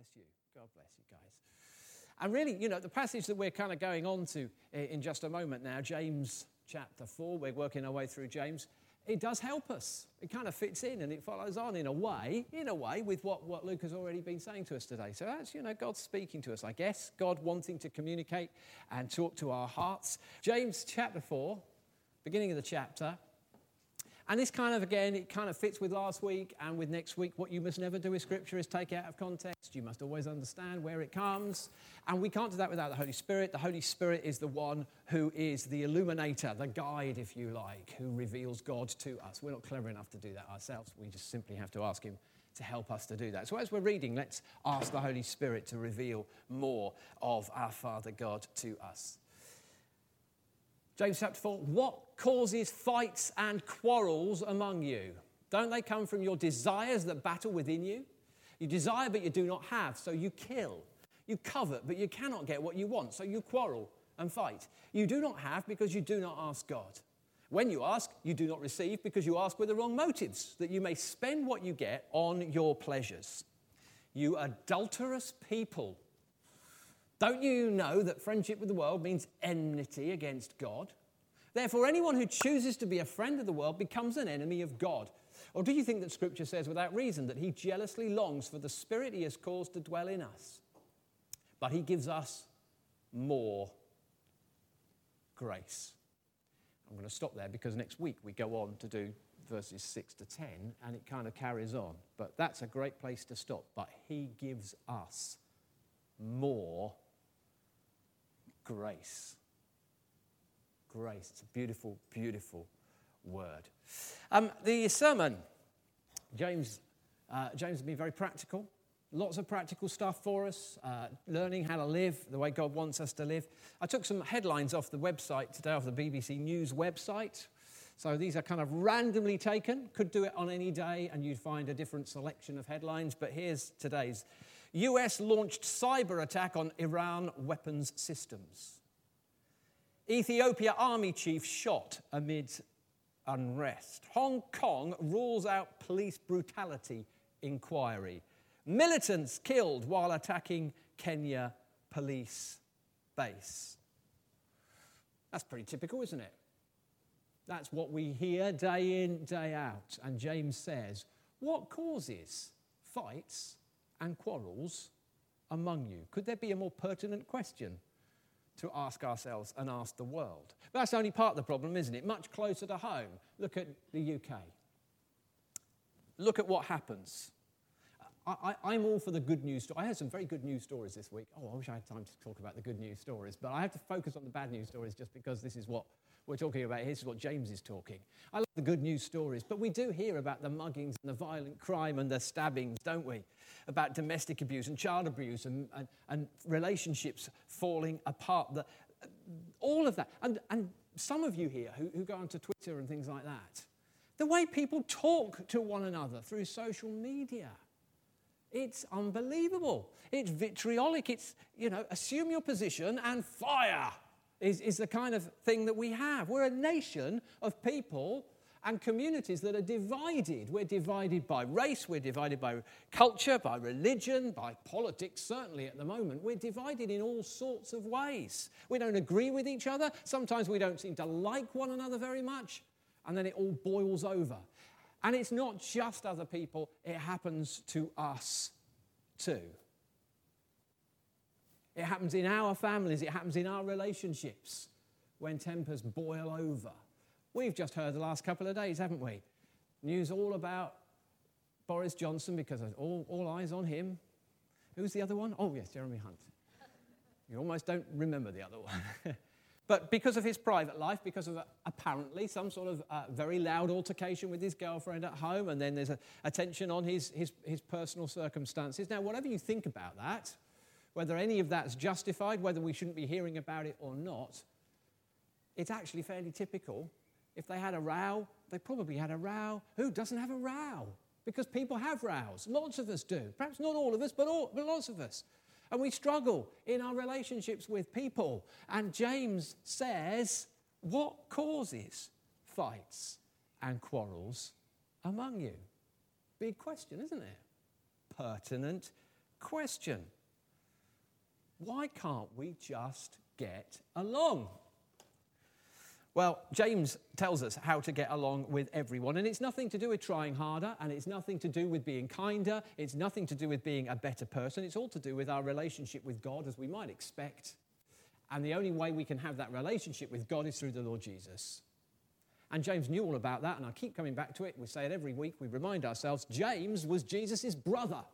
bless you. God bless you guys. And really, the passage that we're kind of going on to in just a moment now, James chapter 4, we're working our way through James, it does help us. It kind of fits in and it follows on in a way with what Luke has already been saying to us today. So that's, God speaking to us, I guess, God wanting to communicate and talk to our hearts. James chapter 4, beginning of the chapter. And this kind of, again, it kind of fits with last week and with next week. What you must never do with Scripture is take it out of context. You must always understand where it comes. And we can't do that without the Holy Spirit. The Holy Spirit is the one who is the illuminator, the guide, if you like, who reveals God to us. We're not clever enough to do that ourselves. We just simply have to ask him to help us to do that. So as we're reading, let's ask the Holy Spirit to reveal more of our Father God to us. James chapter 4, what causes fights and quarrels among you? Don't they come from your desires that battle within you? You desire, but you do not have, so you kill. You covet, but you cannot get what you want, so you quarrel and fight. You do not have because you do not ask God. When you ask, you do not receive because you ask with the wrong motives, that you may spend what you get on your pleasures. You adulterous people. Don't you know that friendship with the world means enmity against God? Therefore, anyone who chooses to be a friend of the world becomes an enemy of God. Or do you think that Scripture says without reason that he jealously longs for the Spirit he has caused to dwell in us? But he gives us more grace. I'm going to stop there because next week we go on to do verses 6 to 10 and it kind of carries on. But that's a great place to stop. But he gives us more grace. Grace. It's a beautiful, beautiful word. The sermon, James has been very practical. Lots of practical stuff for us, learning how to live the way God wants us to live. I took some headlines off the website today, off the BBC News website. So these are kind of randomly taken. Could do it on any day and you'd find a different selection of headlines. But here's today's. US launched cyber attack on Iran weapons systems. Ethiopia army chief shot amid unrest. Hong Kong rules out police brutality inquiry. Militants killed while attacking Kenya police base. That's pretty typical, isn't it? That's what we hear day in, day out. And James says, what causes fights and quarrels among you? Could there be a more pertinent question to ask ourselves and ask the world? But that's only part of the problem, isn't it? Much closer to home. Look at the UK. Look at what happens. I'm all for the good news. I had some very good news stories this week. I wish I had time to talk about the good news stories, but I have to focus on the bad news stories just because this is what we're talking about here. This is what James is talking. I love the good news stories, but we do hear about the muggings and the violent crime and the stabbings, don't we? About domestic abuse and child abuse and relationships falling apart. All of that. And some of you here who go onto Twitter and things like that, the way people talk to one another through social media, it's unbelievable. It's vitriolic. It's, assume your position and fire is the kind of thing that we have. We're a nation of people and communities that are divided. We're divided by race, we're divided by culture, by religion, by politics, certainly at the moment. We're divided in all sorts of ways. We don't agree with each other. Sometimes we don't seem to like one another very much. And then it all boils over. And it's not just other people, it happens to us too. It happens in our families, it happens in our relationships when tempers boil over. We've just heard the last couple of days, haven't we? News all about Boris Johnson because all eyes on him. Who's the other one? Oh, yes, Jeremy Hunt. You almost don't remember the other one. But because of his private life, because of apparently some sort of very loud altercation with his girlfriend at home, and then there's a tension on his personal circumstances. Now, whatever you think about that, whether any of that's justified, whether we shouldn't be hearing about it or not, it's actually fairly typical. If they had a row, they probably had a row. Who doesn't have a row? Because people have rows. Lots of us do. Perhaps not all of us, but lots of us. And we struggle in our relationships with people. And James says, what causes fights and quarrels among you? Big question, isn't it? Pertinent question. Why can't we just get along? Well, James tells us how to get along with everyone, and it's nothing to do with trying harder, and it's nothing to do with being kinder, it's nothing to do with being a better person, it's all to do with our relationship with God, as we might expect. And the only way we can have that relationship with God is through the Lord Jesus. And James knew all about that, and I keep coming back to it. We say it every week, we remind ourselves, James was Jesus' brother.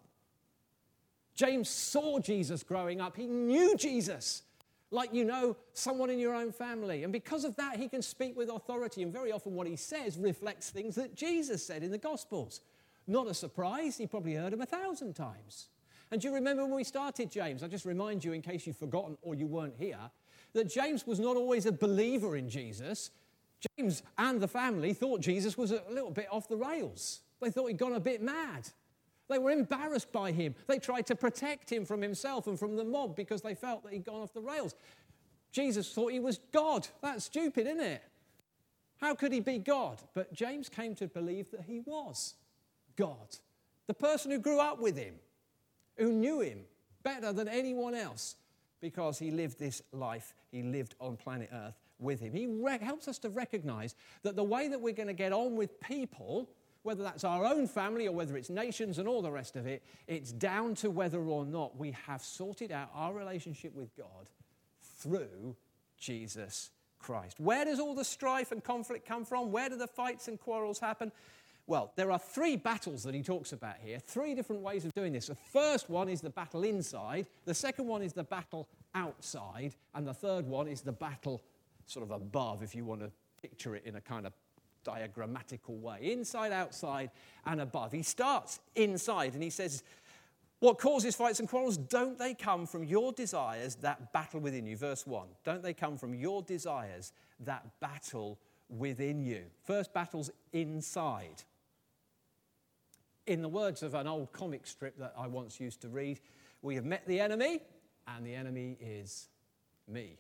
James saw Jesus growing up, he knew Jesus. Like you know someone in your own family. And because of that, he can speak with authority. And very often what he says reflects things that Jesus said in the Gospels. Not a surprise. He probably heard them 1,000 times. And do you remember when we started James? I'll just remind you in case you've forgotten or you weren't here, that James was not always a believer in Jesus. James and the family thought Jesus was a little bit off the rails. They thought he'd gone a bit mad. They were embarrassed by him. They tried to protect him from himself and from the mob because they felt that he'd gone off the rails. Jesus thought he was God. That's stupid, isn't it? How could he be God? But James came to believe that he was God. The person who grew up with him, who knew him better than anyone else because he lived this life, he lived on planet Earth with him. He helps us to recognize that the way that we're going to get on with people, whether that's our own family or whether it's nations and all the rest of it, it's down to whether or not we have sorted out our relationship with God through Jesus Christ. Where does all the strife and conflict come from? Where do the fights and quarrels happen? Well, there are 3 battles that he talks about here, 3 different ways of doing this. The first one is the battle inside, the second one is the battle outside, and the third one is the battle sort of above, if you want to picture it in a kind of diagrammatical way, inside, outside, and above. He starts inside and he says, what causes fights and quarrels? Don't they come from your desires that battle within you? Verse 1. Don't they come from your desires that battle within you? First battle's inside. In the words of an old comic strip that I once used to read, we have met the enemy, and the enemy is me.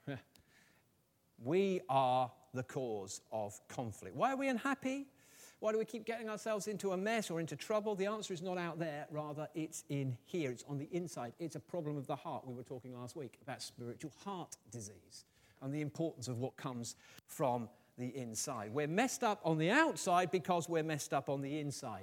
We are the cause of conflict. Why are we unhappy? Why do we keep getting ourselves into a mess or into trouble? The answer is not out there, rather it's in here. It's on the inside. It's a problem of the heart. We were talking last week about spiritual heart disease and the importance of what comes from the inside. We're messed up on the outside because we're messed up on the inside.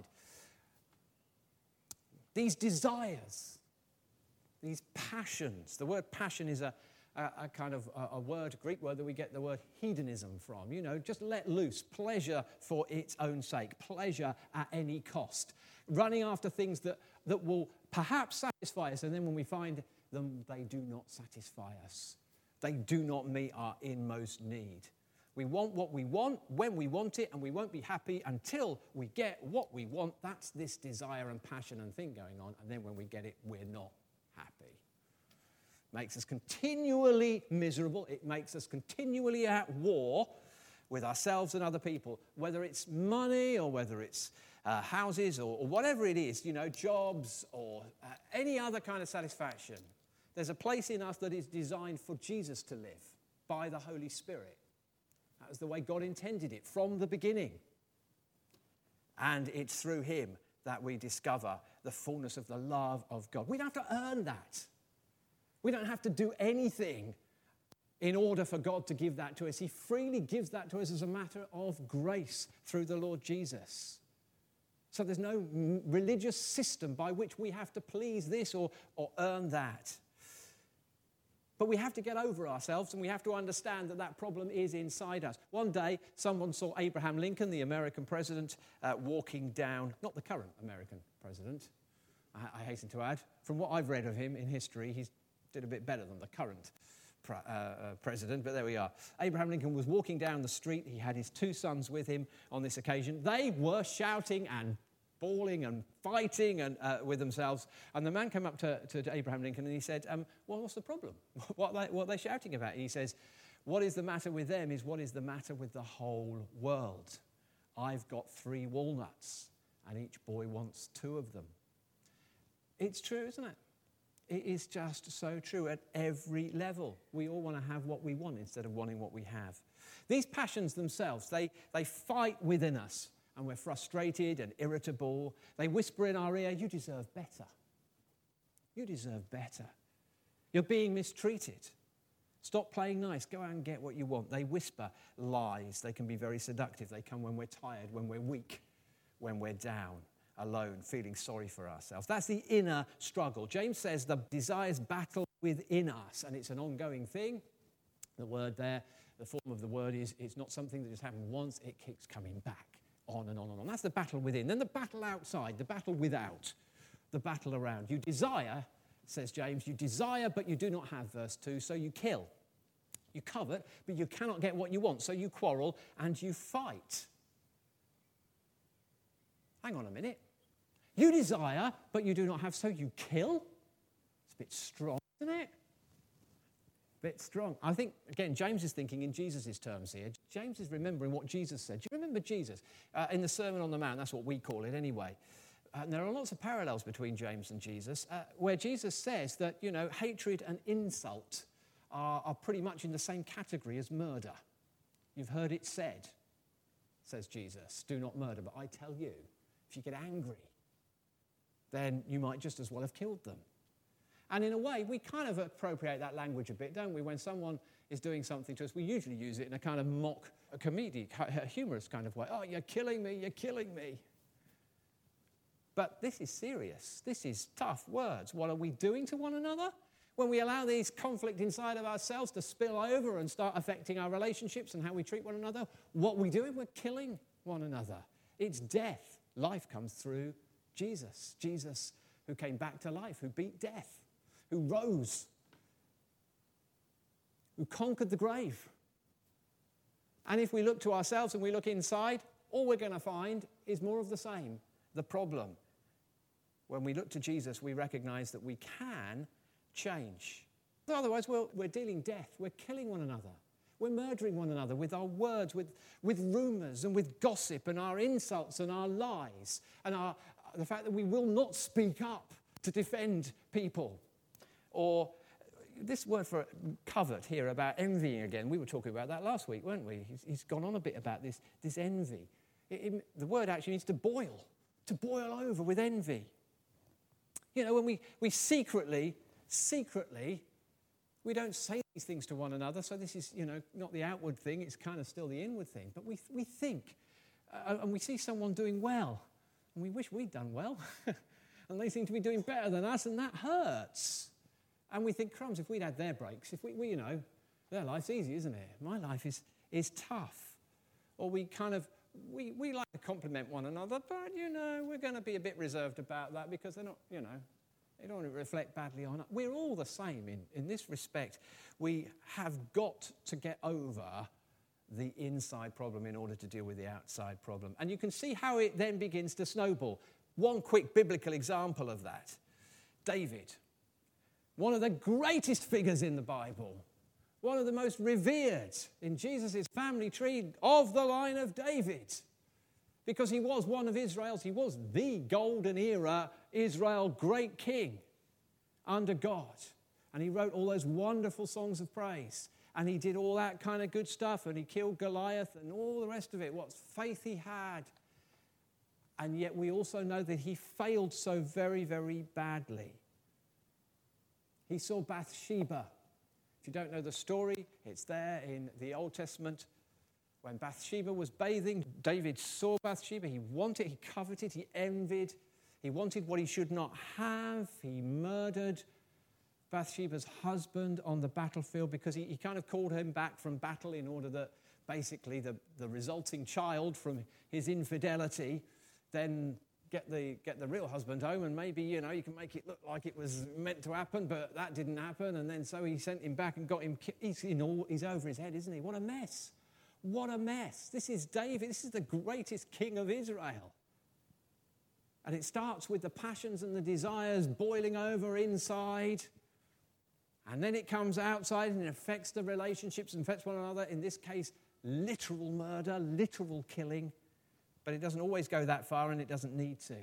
These desires, these passions, the word passion is a kind of a word, a Greek word that we get the word hedonism from. You know, just let loose, pleasure for its own sake, pleasure at any cost, running after things that will perhaps satisfy us, and then when we find them, they do not satisfy us. They do not meet our inmost need. We want what we want when we want it, and we won't be happy until we get what we want. That's this desire and passion and thing going on, and then when we get it, we're not happy. Makes us continually miserable. It makes us continually at war with ourselves and other people, whether it's money or whether it's houses or whatever it is, you know, jobs or any other kind of satisfaction. There's a place in us that is designed for Jesus to live by the Holy Spirit. That was the way God intended it from the beginning. And it's through him that we discover the fullness of the love of God. We don't have to earn that. We don't have to do anything in order for God to give that to us. He freely gives that to us as a matter of grace through the Lord Jesus. So there's no religious system by which we have to please this or earn that. But we have to get over ourselves, and we have to understand that that problem is inside us. One day, someone saw Abraham Lincoln, the American president, walking down, not the current American president, I hasten to add. From what I've read of him in history, he's did a bit better than the current president, but there we are. Abraham Lincoln was walking down the street. He had his 2 sons with him on this occasion. They were shouting and bawling and fighting and with themselves. And the man came up to Abraham Lincoln and he said, well, what's the problem? What are they shouting about? And he says, what is the matter with them is what is the matter with the whole world. I've got 3 walnuts and each boy wants 2 of them. It's true, isn't it? It is just so true at every level. We all want to have what we want instead of wanting what we have. These passions themselves, they fight within us, and we're frustrated and irritable. They whisper in our ear, you deserve better. You deserve better. You're being mistreated. Stop playing nice. Go out and get what you want. They whisper lies. They can be very seductive. They come when we're tired, when we're weak, when we're down, alone, feeling sorry for ourselves. That's the inner struggle. James says the desires battle within us, and it's an ongoing thing. The word there, the form of the word is, it's not something that just happened once. It keeps coming back on and on and on. That's the battle within. Then the battle outside, the battle without, the battle around. You desire, says James, you desire but you do not have, verse 2, so you kill. You covet, but you cannot get what you want, so you quarrel and you fight. Hang on a minute. You desire, but you do not have, so you kill? It's a bit strong, isn't it? A bit strong. I think, again, James is thinking in Jesus' terms here. James is remembering what Jesus said. Do you remember Jesus? In the Sermon on the Mount, that's what we call it anyway. And there are lots of parallels between James and Jesus, where Jesus says that, hatred and insult are pretty much in the same category as murder. You've heard it said, says Jesus, do not murder. But I tell you, if you get angry, then you might just as well have killed them. And in a way, we kind of appropriate that language a bit, don't we? When someone is doing something to us, we usually use it in a kind of mock, a comedic, a humorous kind of way. Oh, you're killing me, you're killing me. But this is serious. This is tough words. What are we doing to one another? When we allow these conflict inside of ourselves to spill over and start affecting our relationships and how we treat one another, what we're doing, we're killing one another. It's death. Life comes through Jesus. Jesus who came back to life, who beat death, who rose, who conquered the grave. And if we look to ourselves and we look inside, all we're going to find is more of the same, the problem. When we look to Jesus, we recognize that we can change. Otherwise, we're dealing death. We're killing one another. We're murdering one another with our words, with rumours and with gossip and our insults and our lies and the fact that we will not speak up to defend people. Or this word for covet here about envying again. We were talking about that last week, weren't we? He's gone on a bit about this envy. The word actually means to boil over with envy. When we secretly, we don't say these things to one another, so this is, not the outward thing, it's kind of still the inward thing. But we think, and we see someone doing well, and we wish we'd done well, and they seem to be doing better than us, and that hurts. And we think, crumbs, if we'd had their breaks, if we their life's easy, isn't it? My life is tough. Or we kind of, we like to compliment one another, but, we're going to be a bit reserved about that because they're not, they don't want to reflect badly on us. We're all the same in this respect. We have got to get over the inside problem in order to deal with the outside problem. And you can see how it then begins to snowball. One quick biblical example of that. David, one of the greatest figures in the Bible, one of the most revered in Jesus' family tree of the line of David, because he was one of Israel's, he was the golden era Israel great king under God. And he wrote all those wonderful songs of praise. And he did all that kind of good stuff. And he killed Goliath and all the rest of it. What faith he had. And yet we also know that he failed so very, very badly. He saw Bathsheba. If you don't know the story, it's there in the Old Testament. When Bathsheba was bathing, David saw Bathsheba. He wanted, he coveted, he envied. He wanted what he should not have. He murdered Bathsheba's husband on the battlefield because he kind of called him back from battle in order that basically the resulting child from his infidelity then get the real husband home, and maybe, you can make it look like it was meant to happen, but that didn't happen. And then so he sent him back and got him, he's over his head, isn't he? What a mess. What a mess. This is David. This is the greatest king of Israel. And it starts with the passions and the desires boiling over inside. And then it comes outside and it affects the relationships and affects one another. In this case, literal murder, literal killing. But it doesn't always go that far, and it doesn't need to.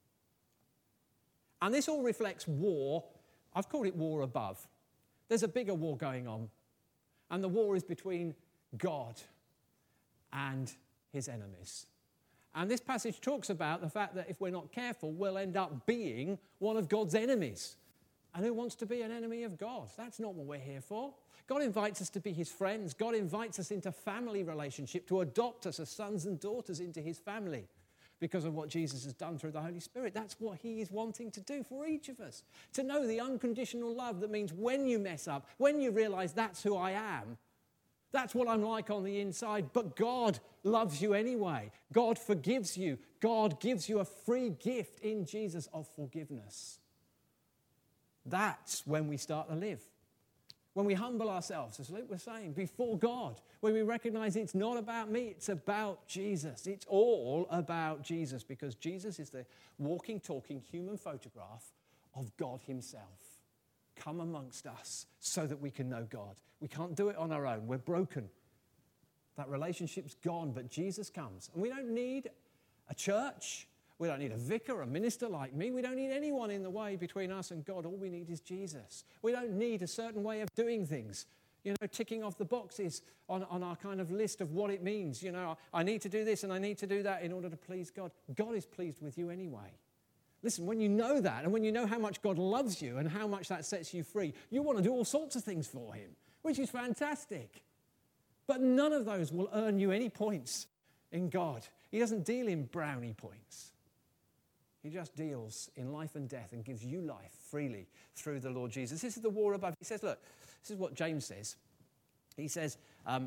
And this all reflects war. I've called it war above. There's a bigger war going on. And the war is between God and his enemies. And this passage talks about the fact that if we're not careful, we'll end up being one of God's enemies. and who wants to be an enemy of God. That's not what we're here for. God invites us to be his friends. God invites us into family relationship, to adopt us as sons and daughters into his family because of what Jesus has done through the Holy Spirit. That's what he is wanting to do for each of us. To know the unconditional love that means when you mess up, when you realize that's who I am, that's what I'm like on the inside, but God loves you anyway. God forgives you. God gives you a free gift in Jesus of forgiveness. That's when we start to live. When we humble ourselves, as Luke was saying, before God, when we recognize it's not about me, it's about Jesus. It's all about Jesus, because Jesus is the walking, talking human photograph of God himself. Come amongst us so that we can know God. We can't do it on our own. We're broken. That relationship's gone, but Jesus comes. And we don't need a church. We don't need a vicar, a minister like me. We don't need anyone in the way between us and God. All we need is Jesus. We don't need a certain way of doing things, ticking off the boxes on our kind of list of what it means. I need to do this and I need to do that in order to please God. God is pleased with you anyway. Listen, when you know that, and when you know how much God loves you and how much that sets you free, you want to do all sorts of things for him, which is fantastic. But none of those will earn you any points in God. He doesn't deal in brownie points. He just deals in life and death and gives you life freely through the Lord Jesus. This is the war above. He says, look, this is what James says. He says,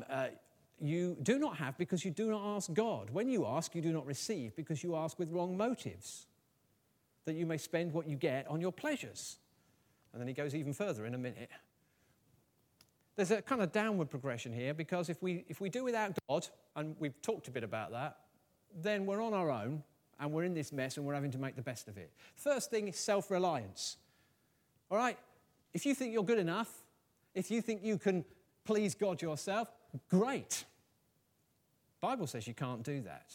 you do not have because you do not ask God. When you ask, you do not receive because you ask with wrong motives, that you may spend what you get on your pleasures. And then he goes even further in a minute. There's a kind of downward progression here, because if we do without God, and we've talked a bit about that, then we're on our own and we're in this mess and we're having to make the best of it. First thing is self-reliance. All right? If you think you're good enough, if you think you can please God yourself, great. The Bible says you can't do that.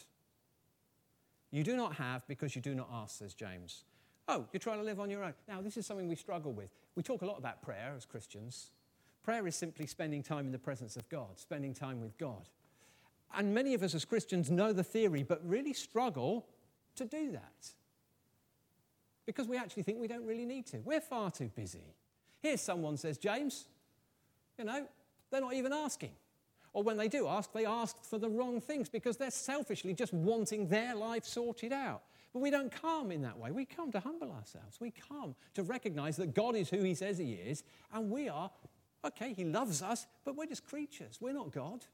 You do not have because you do not ask, says James. Oh, you're trying to live on your own. Now, this is something we struggle with. We talk a lot about prayer as Christians. Prayer is simply spending time in the presence of God, spending time with God. And many of us as Christians know the theory, but really struggle to do that, because we actually think we don't really need to. We're far too busy. Here's someone says, James, they're not even asking. Or when they do ask, they ask for the wrong things because they're selfishly just wanting their life sorted out. But we don't come in that way. We come to humble ourselves. We come to recognize that God is who he says he is, and we are, okay, he loves us, but we're just creatures. We're not God.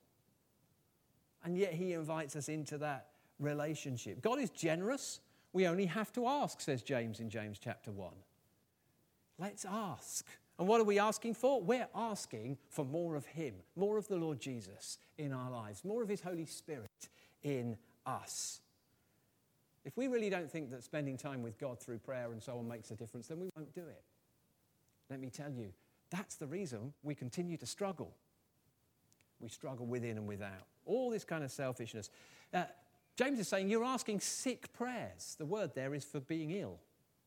And yet he invites us into that relationship. God is generous. We only have to ask, says James in James chapter 1. Let's ask. And what are we asking for? We're asking for more of him, more of the Lord Jesus in our lives, more of his Holy Spirit in us. If we really don't think that spending time with God through prayer and so on makes a difference, then we won't do it. Let me tell you, that's the reason we continue to struggle. We struggle within and without. All this kind of selfishness. James is saying you're asking sick prayers. The word there is for being ill.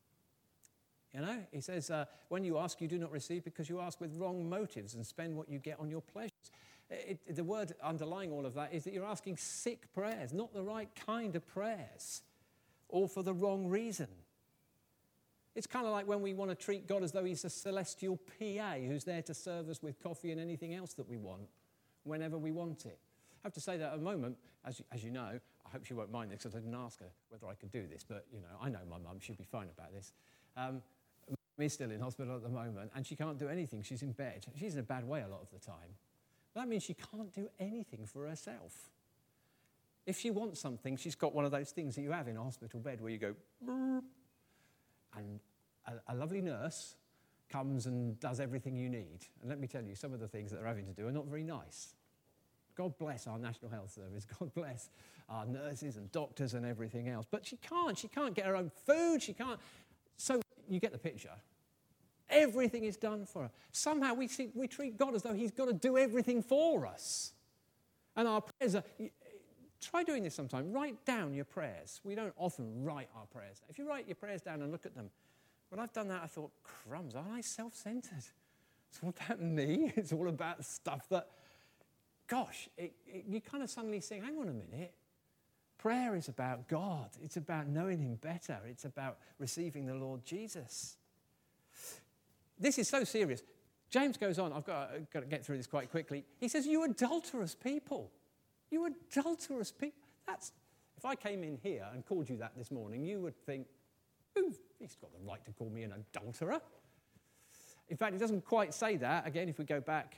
He says, when you ask, you do not receive because you ask with wrong motives and spend what you get on your pleasures. The word underlying all of that is that you're asking sick prayers, not the right kind of prayers, or for the wrong reason. It's kind of like when we want to treat God as though he's a celestial PA who's there to serve us with coffee and anything else that we want, whenever we want it. I have to say that at the moment, as you know, I hope she won't mind this because I didn't ask her whether I could do this, but, I know my mum, she'll be fine about this. Mum is still in hospital at the moment, and she can't do anything. She's in bed. She's in a bad way a lot of the time. That means she can't do anything for herself. If she wants something, she's got one of those things that you have in a hospital bed where you go, burp, and a lovely nurse comes and does everything you need. And let me tell you, some of the things that they're having to do are not very nice. God bless our National Health Service. God bless our nurses and doctors and everything else. But she can't get her own food. She can't. So you get the picture. Everything is done for her. Somehow we treat God as though he's got to do everything for us. And our prayers are... Try doing this sometime. Write down your prayers. We don't often write our prayers. If you write your prayers down and look at them, when I've done that, I thought, crumbs, aren't I self-centered? It's all about me. It's all about stuff that... Gosh, you kind of suddenly think, hang on a minute. Prayer is about God. It's about knowing him better. It's about receiving the Lord Jesus. this is so serious. James goes on, I've got to get through this quite quickly. He says, you adulterous people. You adulterous people. If I came in here and called you that this morning, you would think, ooh, he's got the right to call me an adulterer. In fact, it doesn't quite say that. Again, if we go back,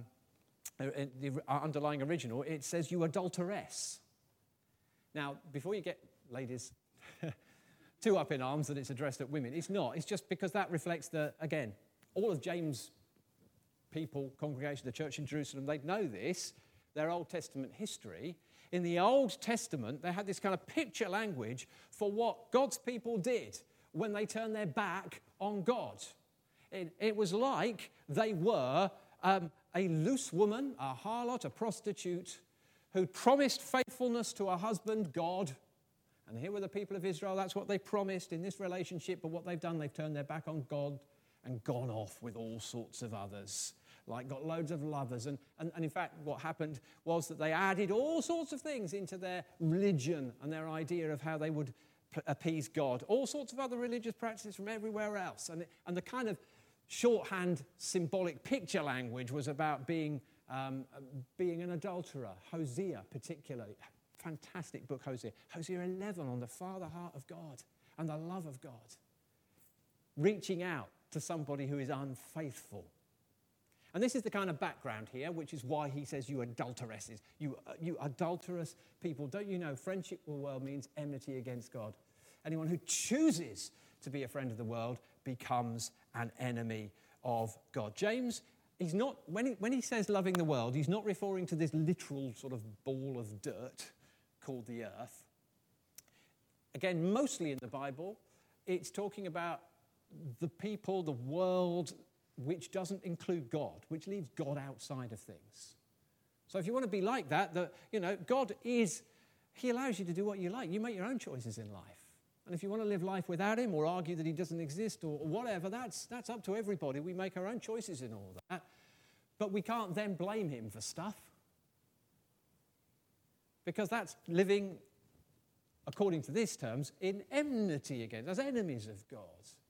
the underlying original, it says you adulteress. Now, before you get, ladies, too up in arms that it's addressed at women, it's not. It's just because that reflects again, all of James' people, congregation, the church in Jerusalem, they'd know this, their Old Testament history. In the Old Testament, they had this kind of picture language for what God's people did when they turned their back on God. It was like they were a loose woman, a harlot, a prostitute, who promised faithfulness to her husband, God. And here were the people of Israel, that's what they promised in this relationship, but what they've done, they've turned their back on God and gone off with all sorts of others, like got loads of lovers. And in fact, what happened was that they added all sorts of things into their religion and their idea of how they would appease God, all sorts of other religious practices from everywhere else. And the kind of shorthand symbolic picture language was about being an adulterer. Hosea particularly, fantastic book, Hosea. Hosea 11 on the father heart of God and the love of God. Reaching out to somebody who is unfaithful. And this is the kind of background here, which is why he says you adulteresses, you adulterous people. Don't you know friendship with the world means enmity against God? Anyone who chooses to be a friend of the world becomes an enemy of God. James, he's not, when he says loving the world, he's not referring to this literal sort of ball of dirt called the earth. Again, mostly in the Bible, it's talking about the people, the world, which doesn't include God, which leaves God outside of things. So if you want to be like that, God is, he allows you to do what you like. You make your own choices in life. And if you want to live life without him or argue that he doesn't exist or whatever, that's up to everybody. We make our own choices in all that. But we can't then blame him for stuff. Because that's living, according to these terms, in enmity against, as enemies of God.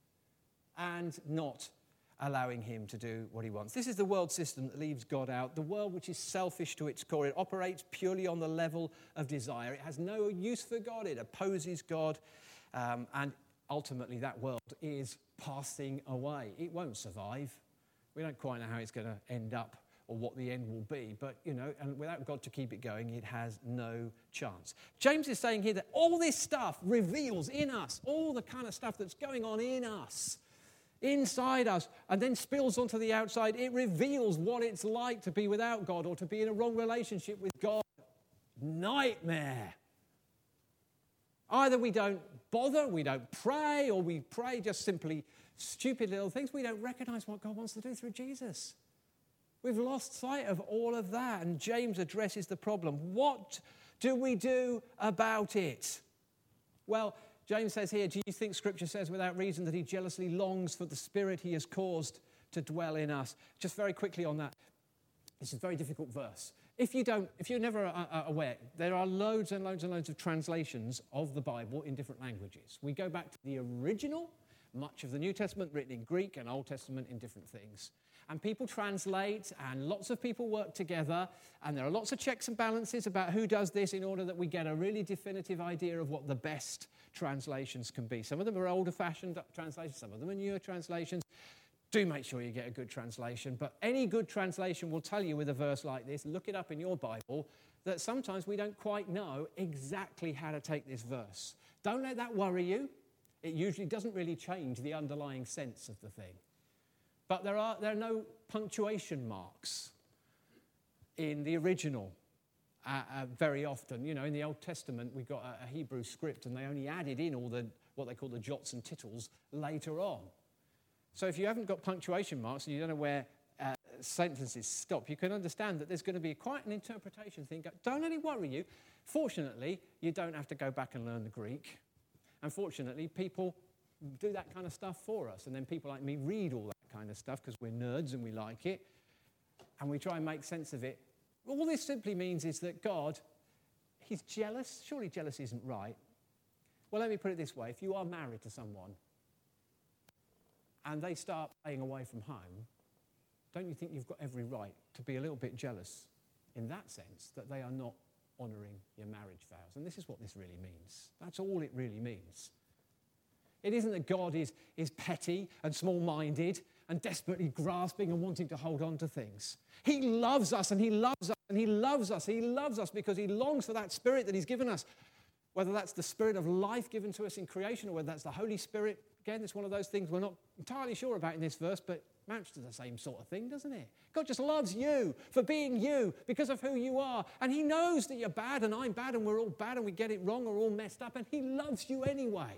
And not allowing him to do what he wants. This is the world system that leaves God out, the world which is selfish to its core. It operates purely on the level of desire. It has no use for God. It opposes God. And ultimately that world is passing away. It won't survive. We don't quite know how it's going to end up or what the end will be. But, and without God to keep it going, it has no chance. James is saying here that all this stuff reveals in us, all the kind of stuff that's going on in us, inside us, and then spills onto the outside. It reveals what it's like to be without God or to be in a wrong relationship with God. Nightmare. Either we don't bother, we don't pray, or we pray just simply stupid little things. We don't recognize what God wants to do through Jesus. We've lost sight of all of that, and James addresses the problem. What do we do about it? Well, James says here, do you think Scripture says without reason that he jealously longs for the Spirit he has caused to dwell in us? Just very quickly on that. This is a very difficult verse. If you're never aware, there are loads and loads and loads of translations of the Bible in different languages. We go back to the original, much of the New Testament written in Greek and Old Testament in different things. And people translate, and lots of people work together, and there are lots of checks and balances about who does this in order that we get a really definitive idea of what the best translations can be. Some of them are older-fashioned translations, some of them are newer translations. Do make sure you get a good translation, but any good translation will tell you with a verse like this, look it up in your Bible, that sometimes we don't quite know exactly how to take this verse. Don't let that worry you. It usually doesn't really change the underlying sense of the thing. But there are no punctuation marks in the original very often. In the Old Testament, we've got a Hebrew script, and they only added in all what they call the jots and tittles later on. So if you haven't got punctuation marks and you don't know where sentences stop, you can understand that there's going to be quite an interpretation thing. Don't let it worry you. Fortunately, you don't have to go back and learn the Greek. And fortunately, people do that kind of stuff for us. And then people like me read all that kind of stuff because we're nerds and we like it. And we try and make sense of it. All this simply means is that God, he's jealous. Surely jealousy isn't right. Well, let me put it this way. If you are married to someone and they start playing away from home, don't you think you've got every right to be a little bit jealous in that sense, that they are not honouring your marriage vows? And this is what this really means. That's all it really means. It isn't that God is petty and small-minded and desperately grasping and wanting to hold on to things. He loves us and he loves us and he loves us. He loves us because he longs for that Spirit that he's given us, whether that's the Spirit of life given to us in creation or whether that's the Holy Spirit. Again, it's one of those things we're not entirely sure about in this verse, but amounts to the same sort of thing, doesn't it? God just loves you for being you because of who you are. And he knows that you're bad and I'm bad and we're all bad and we get it wrong or all messed up, and he loves you anyway.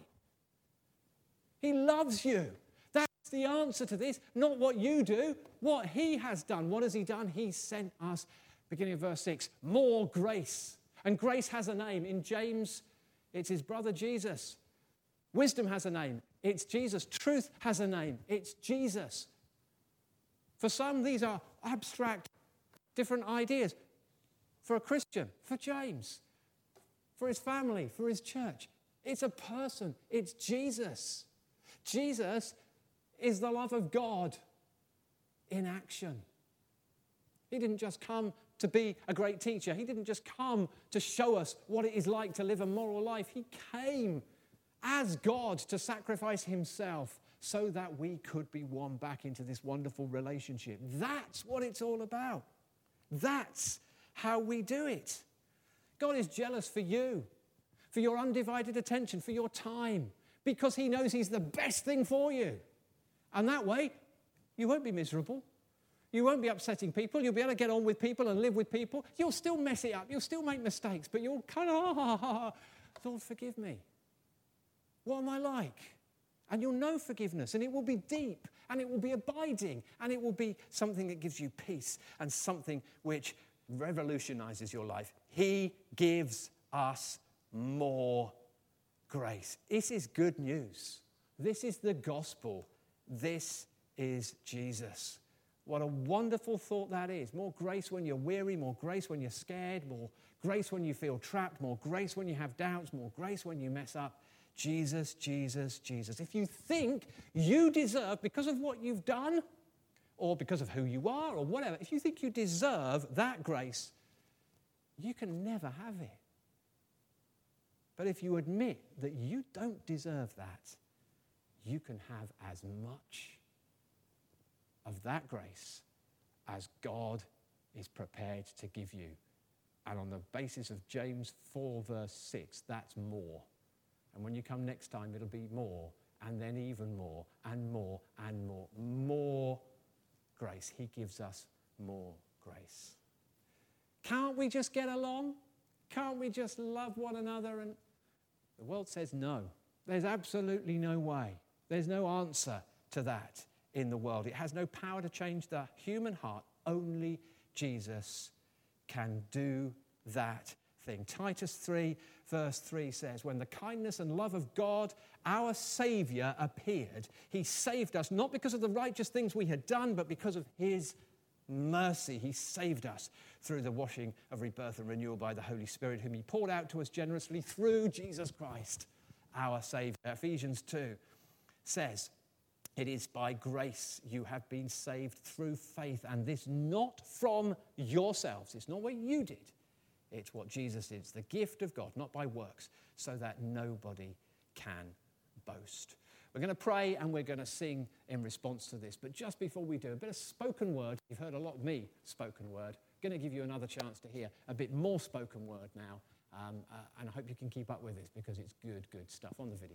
He loves you. That's the answer to this. Not what you do, what he has done. What has he done? He sent us, beginning of verse 6, more grace. And grace has a name. In James, it's his brother Jesus. Wisdom has a name. It's Jesus. Truth has a name. It's Jesus. For some, these are abstract, different ideas. For a Christian, for James, for his family, for his church, it's a person. It's Jesus. Jesus is the love of God in action. He didn't just come to be a great teacher. He didn't just come to show us what it is like to live a moral life. He came as God to sacrifice himself so that we could be won back into this wonderful relationship. That's what it's all about. That's how we do it. God is jealous for you, for your undivided attention, for your time, because he knows he's the best thing for you. And that way, you won't be miserable. You won't be upsetting people. You'll be able to get on with people and live with people. You'll still mess it up. You'll still make mistakes, but you'll kind of, Lord, forgive me. What am I like? And you'll know forgiveness, and it will be deep, and it will be abiding, and it will be something that gives you peace and something which revolutionizes your life. He gives us more grace. This is good news. This is the gospel. This is Jesus. What a wonderful thought that is. More grace when you're weary, more grace when you're scared, more grace when you feel trapped, more grace when you have doubts, more grace when you mess up. Jesus, Jesus, Jesus. If you think you deserve, because of what you've done, or because of who you are, or whatever, if you think you deserve that grace, you can never have it. But if you admit that you don't deserve that, you can have as much of that grace as God is prepared to give you. And on the basis of James 4 verse 6, that's more. And when you come next time, it'll be more, and then even more, and more, and more. More grace. He gives us more grace. Can't we just get along? Can't we just love one another? And the world says no. There's absolutely no way. There's no answer to that in the world. It has no power to change the human heart. Only Jesus can do that thing. Titus 3 verse 3 says, when the kindness and love of God, our Saviour, appeared, he saved us not because of the righteous things we had done, but because of his mercy. He saved us through the washing of rebirth and renewal by the Holy Spirit, whom he poured out to us generously through Jesus Christ, our Saviour. Ephesians 2 says, it is by grace you have been saved through faith, and this not from yourselves. It's not what you did. It's what Jesus is, the gift of God, not by works, so that nobody can boast. We're going to pray and we're going to sing in response to this. But just before we do, a bit of spoken word. You've heard a lot of me spoken word. Going to give you another chance to hear a bit more spoken word now. And I hope you can keep up with this because it's good, good stuff on the video.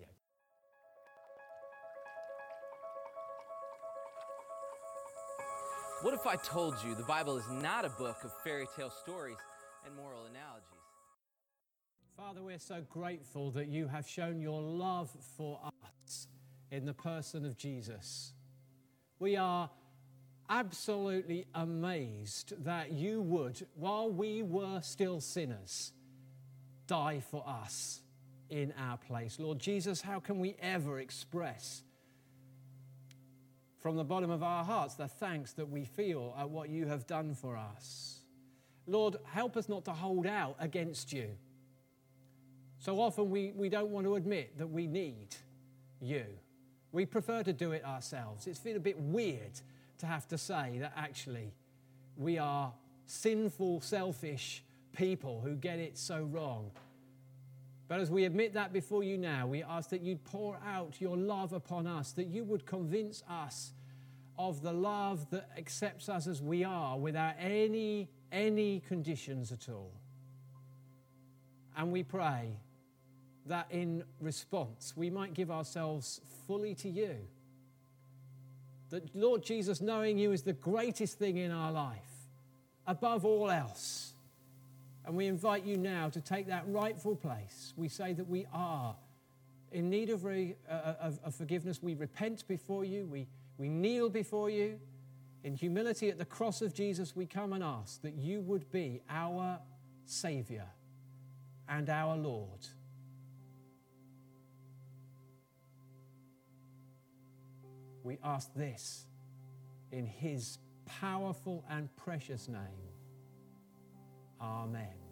What if I told you the Bible is not a book of fairy tale stories and moral analogies? Father, we're so grateful that you have shown your love for us in the person of Jesus. We are absolutely amazed that you would, while we were still sinners, die for us in our place. Lord Jesus, how can we ever express from the bottom of our hearts the thanks that we feel at what you have done for us? Lord, help us not to hold out against you. So often we don't want to admit that we need you. We prefer to do it ourselves. It's been a bit weird to have to say that actually we are sinful, selfish people who get it so wrong. But as we admit that before you now, we ask that you'd pour out your love upon us, that you would convince us of the love that accepts us as we are without any conditions at all. And we pray that in response we might give ourselves fully to you. That, Lord Jesus, knowing you is the greatest thing in our life, above all else. And we invite you now to take that rightful place. We say that we are in need of forgiveness. We repent before you. We kneel before you. In humility at the cross of Jesus, we come and ask that you would be our Saviour and our Lord. We ask this in his powerful and precious name. Amen.